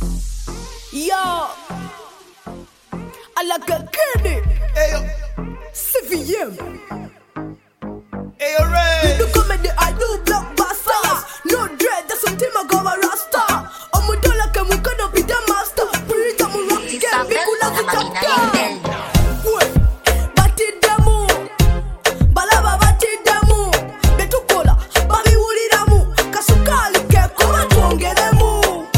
Yo, I like a candy. Hey yo, CVM. hey yo, Ray. You do comedy, I do blockbusters. No dread, that's something I go a rasta. I'm a dollar, can we gonna be the master? Spirit, I'm a rock, can't be cool as a chapter. Bati damu, balaba bati damu. Betukola, babi wuli damu. Kasukali ke kuma tuongele mu.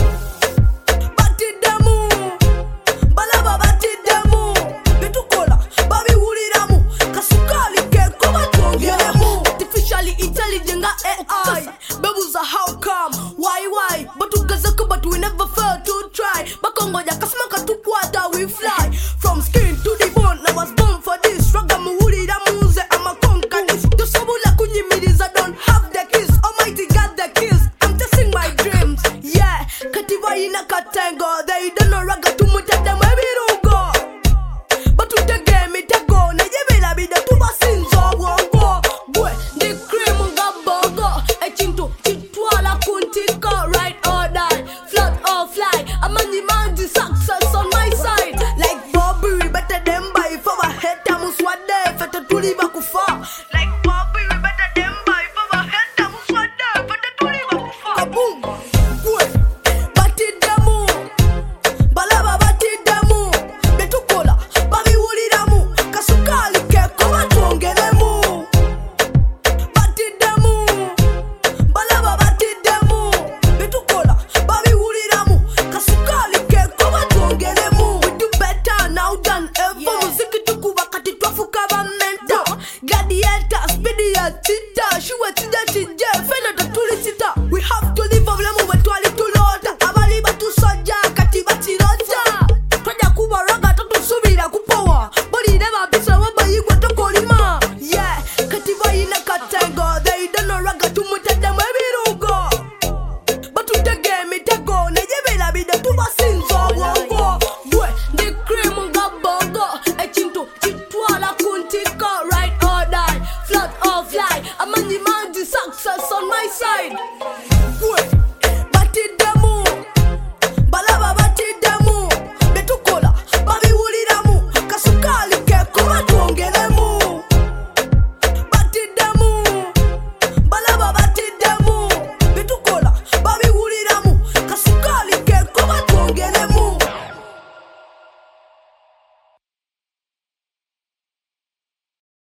Bati damu, balaba bati damu. Betukola, babi wuli damu. Kasukali ke kuma tuongele mu. Artificially intelligent AI. Babuza how come? Why? But you guys but we never fail to try. Bakongo ya kasmaka tu kwata we fly. From skin to the bone, I was born for this. Ragamu wuli damuze, I'm a conquer this. The sabula kunyimiriza don't have the keys. Almighty got the keys. I'm chasing my dreams. Yeah, kativa ina katengo. They don't know raga to muta them where we don't go. But to the game it a go. Na yebela bida tuba sinzo wongo. Boy, the cream ngabogo. E chinto chitwala kuntika. Right or die, float or fly. I'm on the mountain, success on my side. Like Bobby, better than by for my head. I'm swade, fete tuli bakufa. Like Bobby, better than by for my head. I'm swade, fete tuli bakufa. Kaboom, boy, bati damu, balaba bati damu. Betukola, babi wuli damu. Kasukali ke kuma tuongele mu. Bati damu, balaba bati damu. Betukola, babi wuli damu. Kasukali ke kuma tuongele mu. We do better now than ever. Muziki tuku wakati twafuka bamenta. Gladiator, speedy as cheetah. She went to the chije, fena tatuli sita. We have to live of lemu wetwali tulota. Abaliba tu soja, katiba chirota. Twaja kuba raga tatu subira kupowa. Body never bisa waba yigwa tokolima. Yeah, katiba ina katengo. They don't know raga tumuta them where we don't go. But to the game it a go. Na yebela bida tuba sinzo wongo. Boy, the cream ngabogo. E chinto chitwala kuntika. Right or die, float or fly. I'm on the mountain, success on my side.